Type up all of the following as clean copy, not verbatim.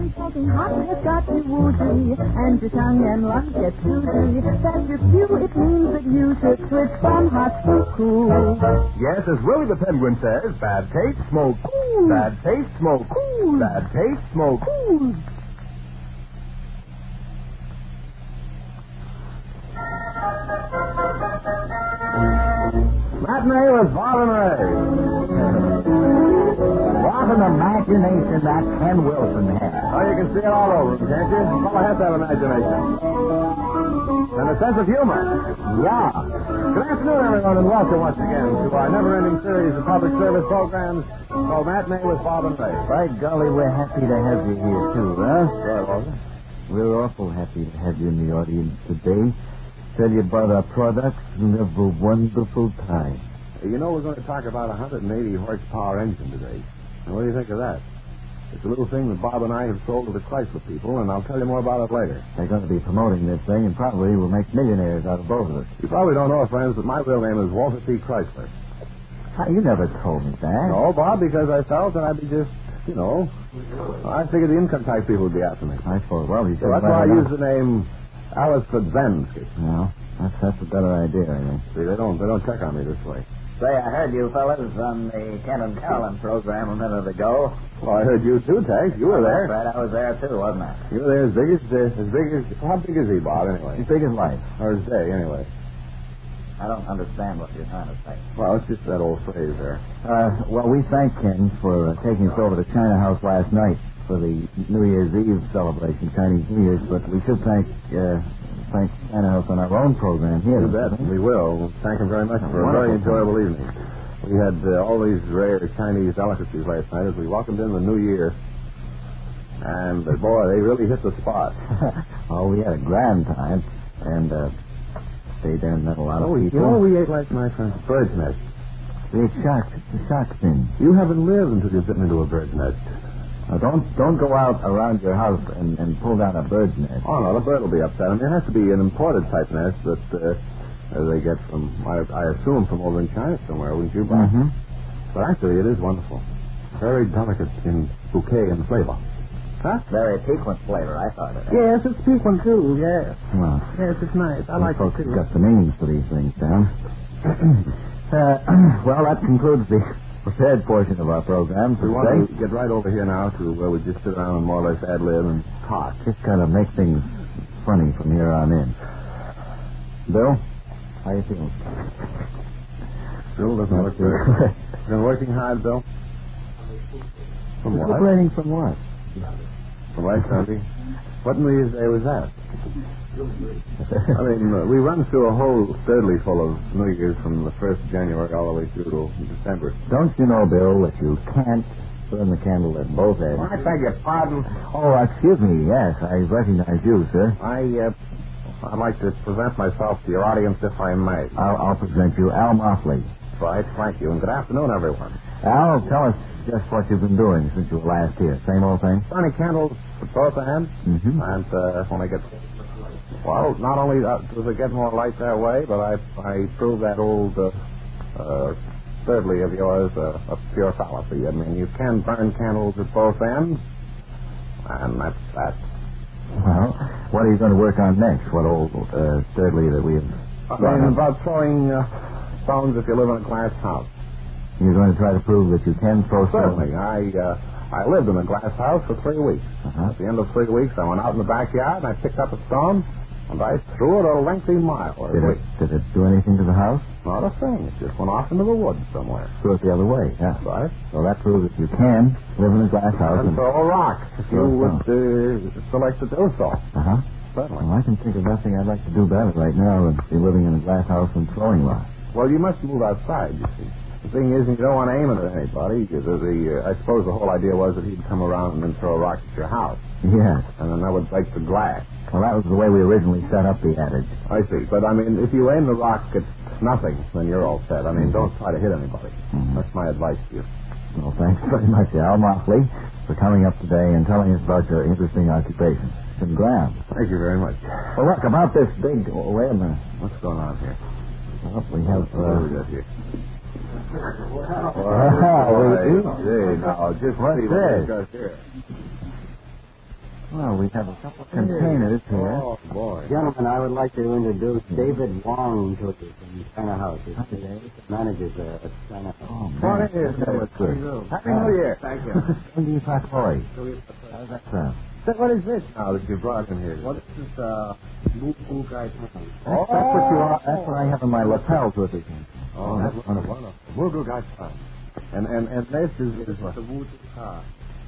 when something hot has got you woozy, and your tongue and lungs get oozy, that's your cue. It means that you should switch from hot to cool. Yes, as Willie the Penguin says, bad taste, smoke. Cool. Bad taste, smoke. Cool. Bad taste, smoke. Cool. Matinee with Bob and Ray. What an imagination that Ken Wilson had. Oh, you can see it all over him, can't you? Well, I have that imagination. And a sense of humor. Yeah. Good afternoon, everyone, and welcome once again to our never-ending series of public service programs called Matinee with Bob and Ray. By golly, we're happy to have you here, too, huh? Sorry, Walter. We're awful happy to have you in the audience today. Tell you about our products and have a wonderful time. You know, we're going to talk about a 180 horsepower engine today. Now, what do you think of that? It's a little thing that Bob and I have sold to the Chrysler people, and I'll tell you more about it later. They're going to be promoting this thing, and probably will make millionaires out of both of us. You probably don't know, friends, but my real name is Walter P. Chrysler. You never told me that. No, Bob, because I felt that I'd be just, I figured the income tax people would be after me. I thought, well, you So that's why I use the name Alice Kudzensky. No, that's a better idea, I think. See, they don't check on me this way. Say, I heard you fellas on the Ken and Carolyn program a minute ago. Well, I heard you too, Tex. You were there. That's right, I was there too, wasn't I? You were there as big as how big is he, Bob, anyway? As big as life. Or his day, anyway. I don't understand what you're trying to say. Well, it's just that old phrase there. Well, we thank Ken for taking us over to China House last night for the New Year's Eve celebration, Chinese New Year's, but we should thank China House on our own program here. You bet. We will. Thank him very much for a very enjoyable evening. We had all these rare Chinese delicacies last night as we welcomed in the New Year. And, boy, they really hit the spot. Oh, we had a grand time, and stayed there and met a lot of people. You know what we ate last night, friends? Bird's nest. We ate shark fin. You haven't lived until you've bitten into a bird's nest. Now, don't go out around your house and pull down a bird's nest. Oh, no, the bird will be upset. I mean, it has to be an imported type nest that they get from, I assume, from over in China somewhere, wouldn't you, Bob? Mm-hmm. But actually, it is wonderful. Very delicate in bouquet and flavor. Huh? Very piquant flavor, I thought it. Yes, it's piquant too, yes. Well, Yes, it's nice. I like it folks too. have got the names for these things down. Well, that concludes the prepared portion of our program for We want today. to get right over here now to where we just sit around and more or less ad-lib and talk. Just kind of make things funny from here on in. Bill, how you feeling? Bill doesn't look good. Been working hard, Bill? From what? Recuperating from what? From last Sunday. What New Year's Day was that? I mean, we run through a whole thirdly full of New Year's from the 1st of January all the way through to December. Don't you know, Bill, that you can't burn the candle at both ends? I beg your pardon. Oh, excuse me. Yes, I recognize you, sir. I'd like to present myself to your audience if I may. I'll present you, Al Moffley. Right, thank you, and good afternoon, everyone. Al, tell us just what you've been doing since you were last here. Same old thing? Burning candles at both ends, Mm-hmm. and when I get... Well, not only does it get more light that way, but I prove that old thirdly of yours a pure fallacy. I mean, you can burn candles at both ends, and that's that. Well, what are you going to work on next? What old thirdly that we have... I mean, about throwing stones if you live in a glass house. You're going to try to prove that you can throw stones? Certainly. I lived in a glass house for 3 weeks. Uh-huh. At the end of 3 weeks, I went out in the backyard and I picked up a stone and I threw it a lengthy mile. Did it do anything to the house? Not a thing. It just went off into the woods somewhere. Threw it the other way, yeah. Right. So that proves that you can live in a glass house And throw a rock if you throw a would select to do so. Uh-huh. Certainly. Well, I can think of nothing I'd like to do better right now than be living in a glass house and throwing rocks. Well, you must move outside, you see. The thing is, you don't want to aim it at anybody. I suppose the whole idea was that he'd come around and then throw a rock at your house. Yes. And then that would break the glass. Well, that was the way we originally set up the adage. I see. But, I mean, if you aim the rock at nothing, then you're all set. I mean, don't try to hit anybody. Mm-hmm. That's my advice to you. Well, thanks very much, Al Moffley, for coming up today and telling us about your interesting occupation. Congrats. Thank you very much. Well, look, about this big... Oh, wait a minute. What's going on here? Well, we have... What do we got here? Wow, Gee, now, just What's see what this? we got here. Well, we have a couple of containers here. Oh, boy. Gentlemen, I would like to introduce David Wong to you from China House. He's the manager there at China House. Oh, Morning, man. Happy New Year. Thank you. Indy Fakoi. How's that sound? So what is this now that you brought in here? Well, this is Moo Gai Pan. That's what you are. That's what I have in my lapels with it. Oh, that's wonderful. Mugu Gai Pan. And this is what? The Wu Ka.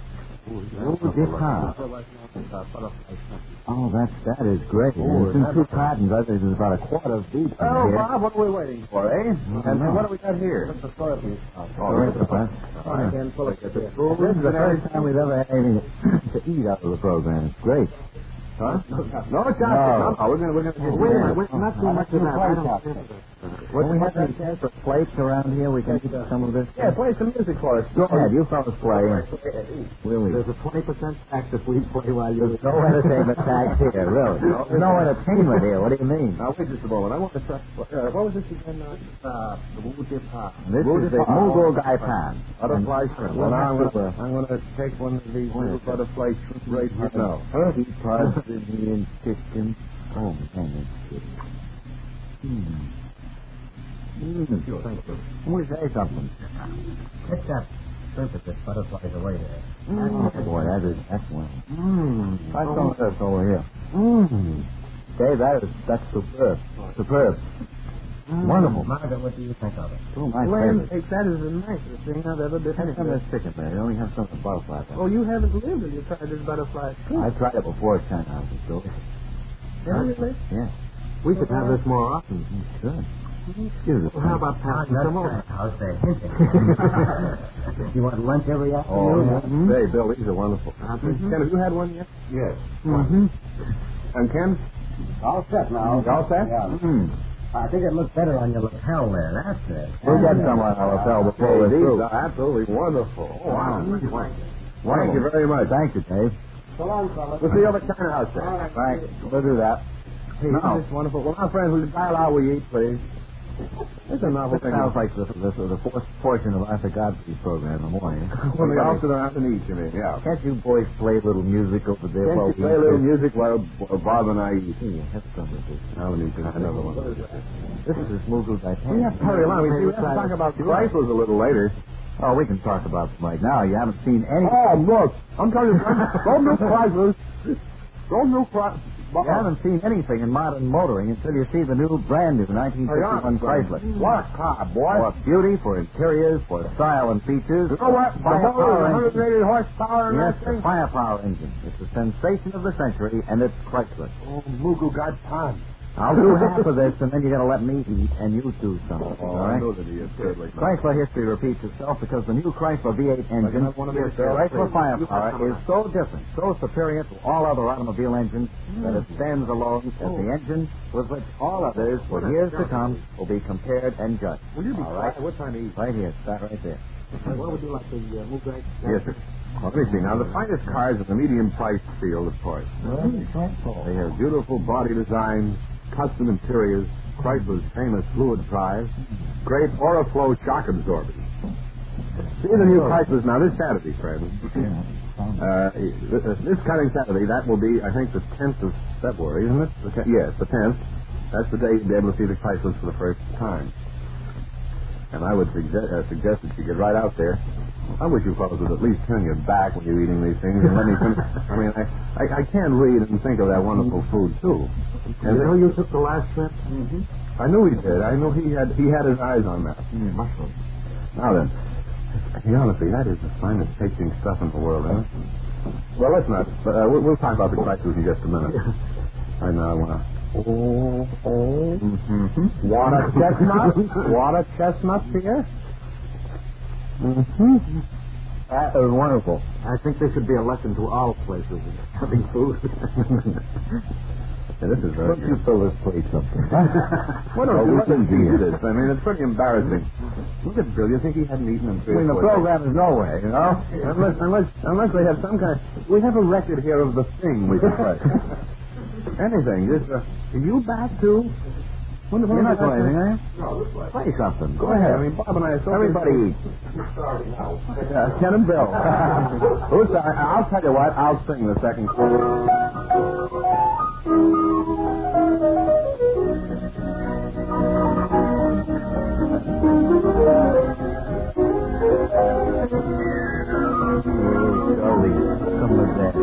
Oh, that is great. There's two cartons. I think there's about a quart of beef in Oh, here. Bob, what are we waiting for, eh? And what do we got here? That's the soybean sauce. Oh, right, Papa. Again, full of This is the first time we've ever had anything to eat out of the program. It's great. Huh? No, it's not. No. No, we're going to get not too much of that. When we have any chance for plates around here, we can eat some of this. Yeah, play some music for us. Go ahead, you fellas play. We'll eat. There's a 20% tax if we play while you... There's no entertainment tax here, really. There's no entertainment here. What do you mean? Now, wait just a moment. I want to try... what was this again? The Wu Pa. This is the Mugo Gai Pan. Butterfly shrimp. Well, now I'm going to take one of these little butterfly shrimp right here now. He parts in chicken. Oh, man, it's good. Let me say something. Pick that shrimp that butterflies away there. Oh, boy, that is excellent. Try some of this over here. Dave, that's superb. Superb. Wonderful. Margaret, what do you think of it? Oh, my Glenn, favorite. that is the nicest thing I've ever been Have some of this chicken there. You only have some of the butterfly. Oh, you haven't lived until you tried this butterfly shrimp. I tried it before at China House, still. Really? Yeah. We should have this more often. Good. Excuse us. Well, how about passing some over? How's that? You want lunch every Oh, afternoon? Hey, Bill, these are wonderful. Ken, have you had one yet? Yes. And Ken? All set now. All set? Yeah. I think it looks better on your lapel there. That's it. We'll get some on our lapel before we're These through. are absolutely wonderful. Oh, wow. Thank you Wonderful. very much. Thank you, Dave. So long, fellas. We'll see you over at China House then. All right. Thanks. We'll do that. Hey, No. this is wonderful. Well, now, friends, will you dial out we eat, please? It's a novel This thing. sounds like the fourth portion of Arthur Godfrey's program in the morning. When we all sit around and eat, you mean? Yeah. Can't you boys play a little music over there? Can't you play a little music while Bob and I eat? Here, have some of this. Now we need to have another one. This is Mugu Gai Pan. We have to hurry along. We have to talk about prices a little later. Oh, we can talk about them right now. You haven't seen any. Oh, look. I'm telling you, don't new prices. Don't new prices. You haven't seen anything in modern motoring until you see the new brand new 1951 Chrysler. What a car, boy. For beauty, for interiors, for style and features. You know what? The motor is 180 horsepower in Yes, that the thing. firepower engine. It's the sensation of the century, and it's Chrysler. Oh, Mugu got pan. I'll do half of this, and then you're going to let me eat, and you do some. Oh, all I right? know that he is terribly. Chrysler history repeats itself because the new Chrysler V8 engine, have one of these, the Chrysler please? firepower, is so different, so superior to all other automobile engines that it stands alone as the engine with which all others for years to come will be compared and judged. Will you be all right? quiet? What time to eat? Right here, start right there. What would you like to move right? Yes, sir. Well, let me see. Now, the finest cars in the medium price field, of course. They have beautiful body designs, custom interiors, Chrysler's famous fluid drive, great Oriflow shock absorbers. See the new Chryslers now this Saturday, friends. This coming Saturday, that will be, I think, the 10th of February, isn't it? Yes, the 10th. That's the day you'll be able to see the Chryslers for the first time. And I would suggest that you get right out there. I wish you fellows would at least turn your back when you're eating these things and let me finish. I mean, I can't read and think of that wonderful food, too. And you know you took the last trip? I knew he did. I knew he had his eyes on that. Mushrooms. Now then, honestly, that is the finest tasting stuff in the world, isn't it? Well, let's not. We'll talk about the Chrysler's in just a minute. I now want to. Water chestnuts? Water chestnuts here? That is wonderful. I think there should be a lesson to all places in having food. This is very Don't you fill this plate something? What a reason he is. I mean, it's pretty embarrassing. Look at Bill. You think he hadn't eaten in I mean, the program is nowhere, you know? Unless they have some kind. We have a record here of the thing we can play. Anything. Just, are you back too? You're not doing anything, are you? No, this way. Play something. Go ahead. I mean, Bob and I are so... Everybody eat. starting now. Ken and Bill. I'll tell you what. I'll sing the second chorus. Come with that,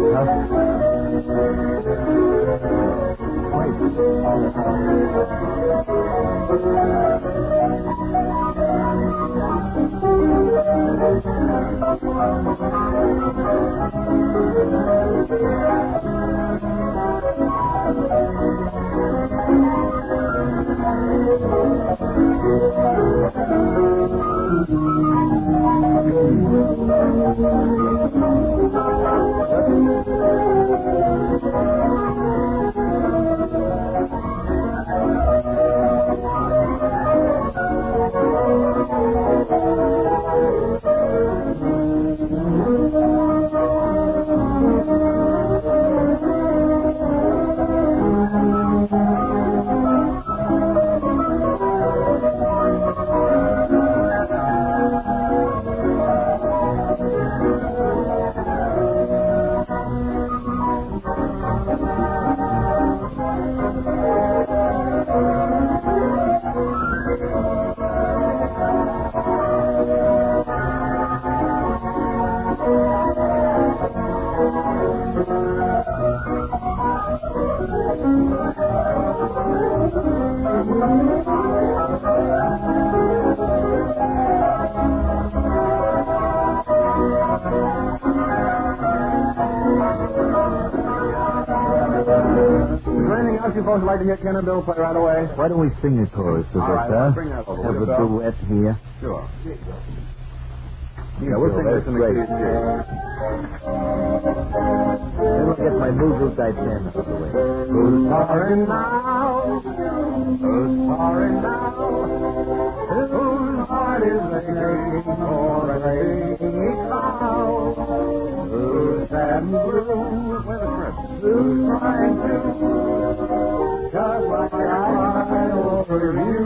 You folks like to hear Ken and Bill play right away? Why don't we sing a chorus with All us, right, huh? bring that over. Have a Bill. duet here. Sure. Yeah, we'll sing this in the key. Then we'll get my Moo Guy Pen out of the way. Who's sorry now? Who's sorry now? Whose heart is aching for a rainy cloud? Who's sad and blue? Who's trying to just like I over you?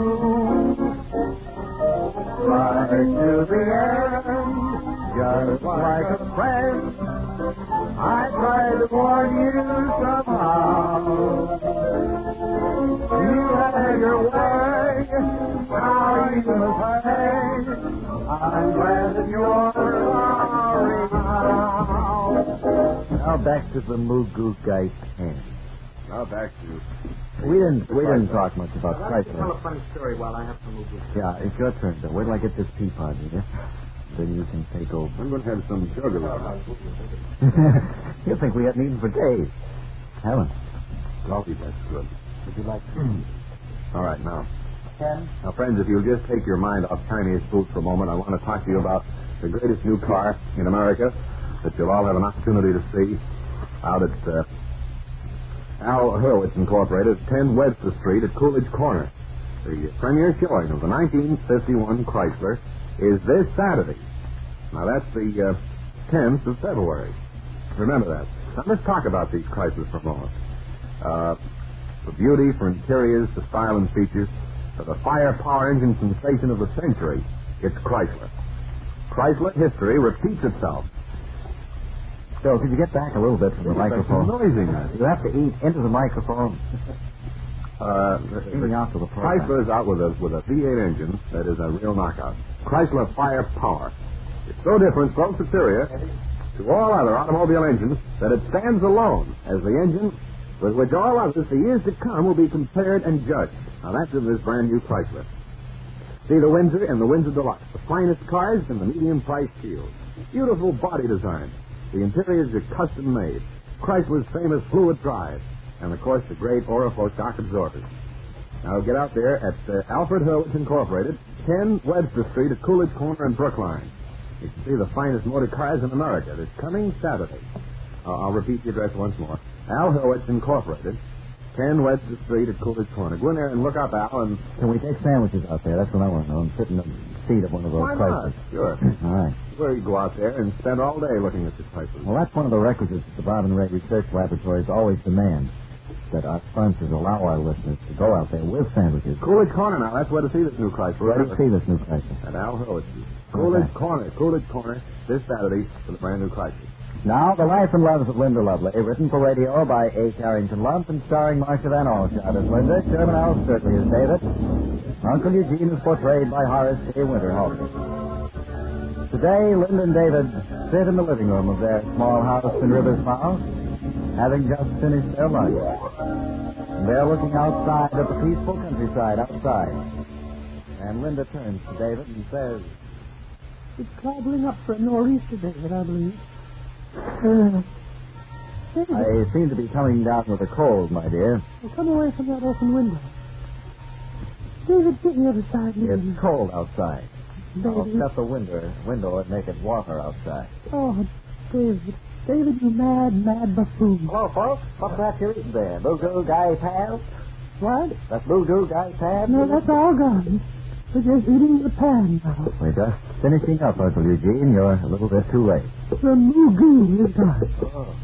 Right to the end, just like a friend. I tried to warn you somehow. You had your way, now you must pay. I'm glad that you're sorry now. Now back to the Moo Guy Pen. Now back to... We didn't talk much about Chrysler. Tell a funny story while I have some Moo Goo. Yeah, it's your turn, Bill. Wait till I get this teapot here. Then you can take over. I'm going to have some sugar. You think we hadn't eaten for days. Helen. Coffee, that's good. Would you like All right, now. Ken? Now, friends, if you'll just take your mind off Chinese food for a moment, I want to talk to you about the greatest new car in America that you'll all have an opportunity to see out at Al Hurwitz Incorporated, 10 Webster Street at Coolidge Corner. The premiere showing of the 1951 Chrysler is this Saturday. Now, that's the 10th of February. Remember that. Now, let's talk about these Chryslers for a moment. For beauty, for interiors, for style and features, for the firepower engine sensation of the century, it's Chrysler. Chrysler history repeats itself. Bill, could you get back a little bit from the microphone? Noisiness. You have to eat into the microphone. Eating out to the program. Chrysler is out with a V8 engine that is a real knockout. Chrysler Firepower. It's so different, so superior to all other automobile engines that it stands alone as the engine with which all others for years to come will be compared and judged. Now that's in this brand new Chrysler. See the Windsor and the Windsor Deluxe, the finest cars in the medium price field. Beautiful body design. The interiors are custom made. Chrysler's famous fluid drive. And, of course, the great Oriflow shock absorbers. Now, get out there at Alfred Hurwitz Incorporated, 10 Webster Street at Coolidge Corner in Brookline. You can see the finest motor cars in America this coming Saturday. I'll repeat the address once more. Al Hurwitz Incorporated, 10 Webster Street at Coolidge Corner. Go in there and look up Al and... Can we take sandwiches out there? That's what I want to know. And sit in the seat of one of those Why not? Chryslers. Sure. All right. Where you go out there and spend all day looking at the Chrysler. Well, that's one of the requisites the Bob and Ray Research Laboratories always demand. that our sponsors allow our listeners to go out there with sandwiches. Coolidge Corner now. That's where to see this new Chrysler. Where to see this new Chrysler? At Al Hurwitz. Coolidge Corner, this Saturday for the brand new Chrysler. Now, The Life and Loves of Linda Lovely, written for radio by A. Carrington Lump and starring Marcia Van Alshot as Linda, Sherman L. Sturtley as David. Uncle Eugene is portrayed by Horace K. Winterhalter. Today, Linda and David sit in the living room of their small house in Rivers Mouth, having just finished their lunch. And they're looking outside at the peaceful countryside outside. And Linda turns to David and says, It's clobbering up for a nor'easter, David, I believe. David, I seem to be coming down with a cold, my dear. well, come away from that open window. David, get the other side. It's cold outside. I'll David. shut the window and make it warmer outside. Oh, David. David, you mad buffoon. Hello, folks. What's that you're eating there? Boo-goo guy tab? What? That boo-goo guy tab? No, that's all gone. We're just eating the pan now. We're just finishing up, Uncle Eugene. You're a little bit too late. The moo-goo is gone. Oh.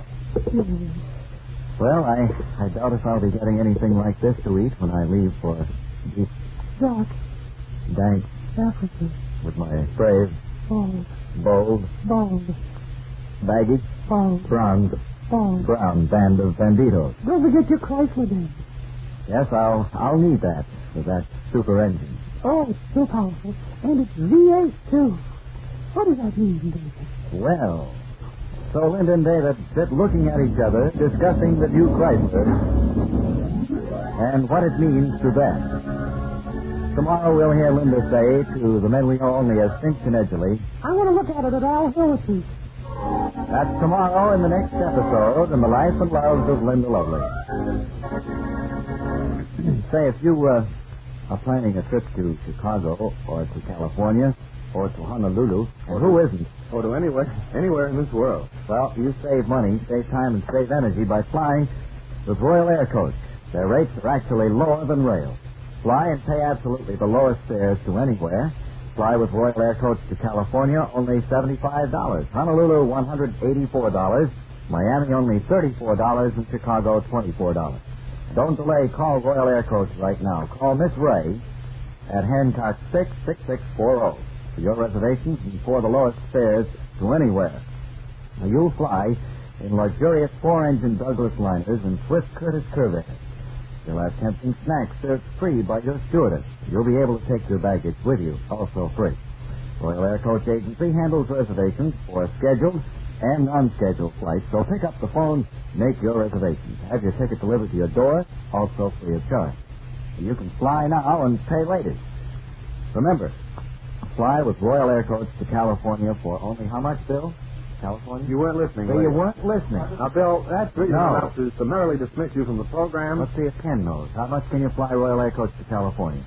Well, I doubt if I'll be getting anything like this to eat when I leave for deep Doc, dank Africa, with my brave, bold, baggage, bald, brown band of banditos. Don't forget your Chrysler, David. Yes, I'll need that with that super engine. Oh, it's so powerful. And it's V8, too. What does that mean, David? Well, so Linda and David sit looking at each other, discussing the new Chrysler and what it means to them. Tomorrow we'll hear Linda say to the men we know only as Finch and Edgerly, I want to look at it at Al Hurwitz's. that's tomorrow in the next episode in The Life and Loves of Linda Lovely. Say, if you are planning a trip to Chicago or to California or to Honolulu, or who isn't? Or to anywhere in this world. Well, you save money, save time, and save energy by flying with Royal Air Coach. Their rates are actually lower than rail. Fly and pay absolutely the lowest fares to anywhere. Fly with Royal Air Coach to California, only $75. Honolulu, $184. Miami, only $34. And Chicago, $24. Don't delay. Call Royal Air Coach right now. Call Miss Ray at Hancock 66640 for your reservations and for the lowest fares to anywhere. Now, you'll fly in luxurious four-engine Douglas liners and swift Curtiss Corvettes. You'll have tempting snacks served free by your stewardess. You'll be able to take your baggage with you, also free. Royal Air Coach Agency handles reservations for scheduled and non-scheduled flights, so pick up the phone, make your reservations. Have your ticket delivered to your door, also free of charge. You can fly now and pay later. Remember, fly with Royal Air Coach to California for only how much, Bill? California? You weren't listening. So you weren't listening. Now, Bill, that's reason No. enough to summarily dismiss you from the program. Let's see if Ken knows. How much can you fly Royal Air Coach to California?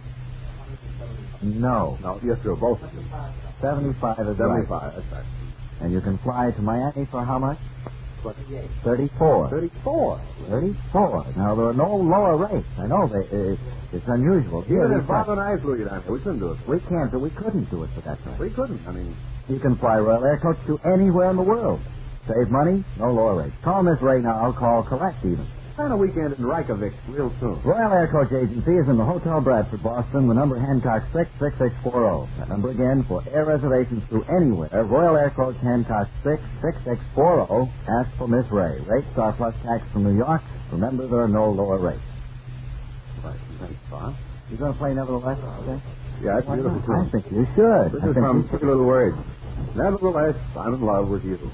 No. No, yes, sir, both of you. 75 is 75, right. that's right. And you can fly to Miami for how much? 28. 34. 34. 34. Now, there are no lower rates. I know it's unusual. Here, Even we if Bob and I flew you down here, we couldn't do it. we can't, but we couldn't do it for that price. We couldn't. I mean, You can fly Royal Air Coach to anywhere in the world. Save money, no lower rates. Call Miss Ray now. Call Collect even. plan a weekend in Reykjavik real soon. Royal Air Coach Agency is in the Hotel Bradford, Boston. The number Hancock 66640. That number again for air reservations to anywhere. Royal Air Coach Hancock 66640. Ask for Miss Ray. Rates are plus tax from New York. Remember, there are no lower rates. Right, thanks, Bob. You going to play Nevertheless? Okay. Yeah, it's beautiful, too. I think you should. This is from Three Little Words. Nevertheless, I'm in love with you.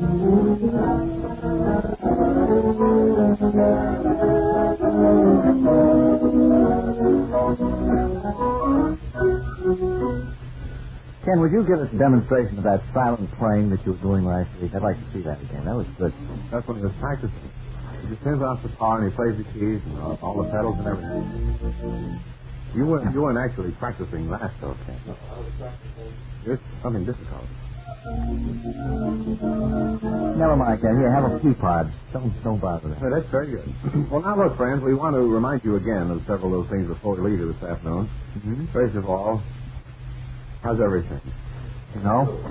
Ken, would you give us a demonstration of that silent playing that you were doing last week? I'd like to see that again. That was good. That's when he was practicing. He just turns off the power and he plays the keys and all the pedals and everything. You weren't actually practicing that, though, Ken. No, I was practicing. It's something difficult. Never mind, Ken. Here, have a teapot. Don't bother that. Hey, that's very good. Well, now, look, friends, we want to remind you again of several of those things before we leave you this afternoon. Mm-hmm. First of all, how's everything? You know?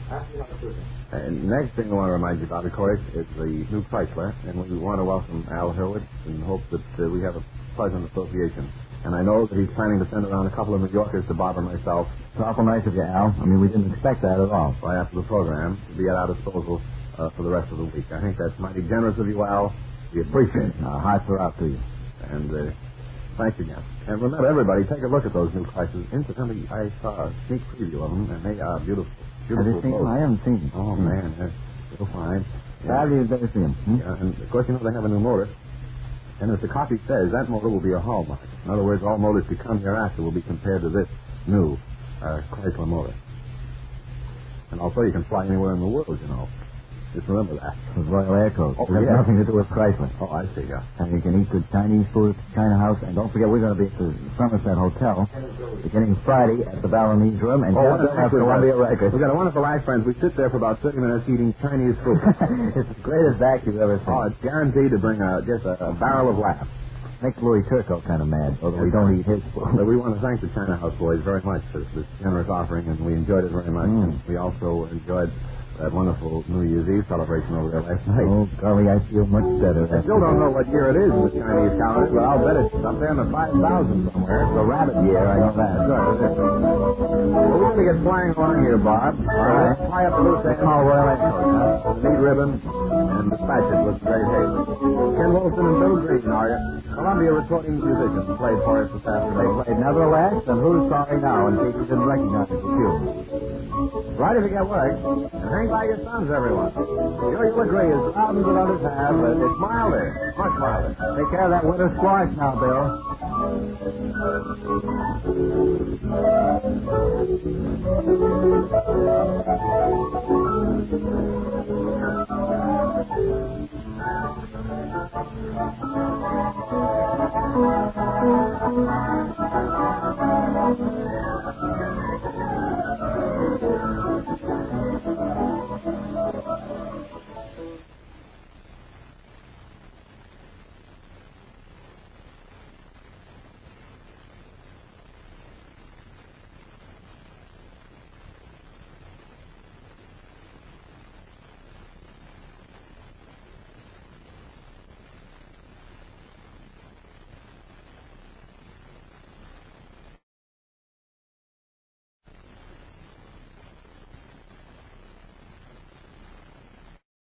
And next thing I want to remind you about, of course, is the new Chrysler, and we want to welcome Al Hurwitz and hope that we have a pleasant association. And I know that he's planning to send around a couple of New Yorkers to Bob and myself. It's awful nice of you, Al. I mean, we didn't expect that at all. Right after the program, to be at our disposal for the rest of the week. I think that's mighty generous of you, Al. We appreciate it. Our hearts are out to you. And thanks again. And remember, everybody, take a look at those new Chrysers. Incidentally, I saw a sneak preview of them, and they are beautiful. Have you seen them? I haven't seen them. Oh, man, they're so fine. Have you ever seen them? Yeah, and, of course, you know they have a new motor. And as the copy says, that motor will be a hallmark. In other words, all motors to come hereafter will be compared to this new Chrysler motor. And also, you can fly anywhere in the world, you know. Just remember that. With Royal Air Coast. Oh, it has nothing to do with Chrysler. Oh, I see, yeah. And you can eat good Chinese food at the China House. And don't forget, we're going to be at the Somerset Hotel beginning Friday at the Balinese Room. And at Columbia Records. We've got a wonderful act, friends. We sit there for about 30 minutes eating Chinese food. It's the greatest act you've ever seen. Oh, it's guaranteed to bring just a barrel of laughs. Makes Louis Turco kind of mad, although we don't eat his food. But we want to thank the China House boys very much for this generous offering, and we enjoyed it very much. And we also enjoyed that wonderful New Year's Eve celebration over there last night. Oh, golly, I feel much better. I still don't know what year it is in the Chinese calendar, but I'll bet it's up there in the 5,000 somewhere. It's the rabbit year, I know that. Good, well, we're going to get flying along here, Bob. All right. Fly up the loose they call Royal Air Coast, huh? The neat ribbon and dispatch it with great haste. Ken Wilson and Bill Green are Columbia recording musicians played for us this afternoon. They played Nevertheless and Who's Sorry Now, in case you didn't recognize the tune. Right if you get work. And hang by your thumbs, everyone. Sure, you'll agree, as thousands of others have, but it's milder, much milder. Take care of that winter squash now, Bill.